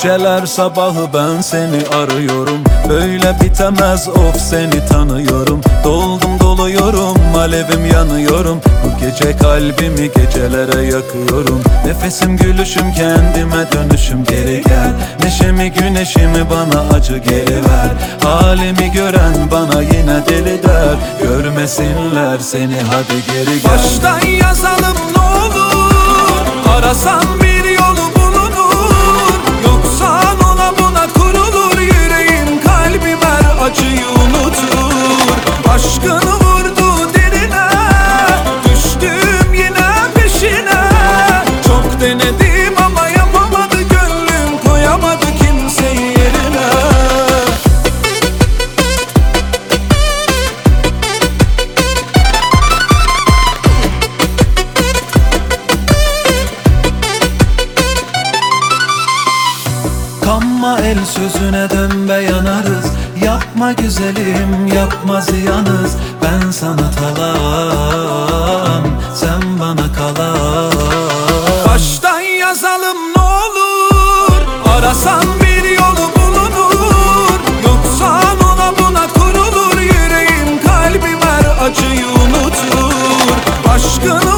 Geceler sabahı ben seni arıyorum. Böyle bitemez of seni tanıyorum. Doldum doluyorum, alevim yanıyorum. Bu gece kalbimi gecelere yakıyorum. Nefesim gülüşüm, kendime dönüşüm, geri gel. Neşemi güneşimi bana acı geliver. Halimi gören bana yine deli der. Görmesinler seni, hadi geri gel. Baştan yazalım ne olur, arasan bir yolu bulunur. Yoksa ona buna kurulur, yüreğim kalbim her acıyı unutur. Aşkını vurdu derine, düştüm yine peşine. Çok denedim ama yapamadı gönlüm, koyamadı kimseyi yerine. Kanma el sözüne dön be yanarız. Yapma güzelim, yapma ziyanız. Ben sana talan, sen bana kalan. Baştan yazalım ne olur, arasan bir yolu bulunur. Yoksa ona buna kurulur, yüreğim kalbim her acıyı unutur. Aşkını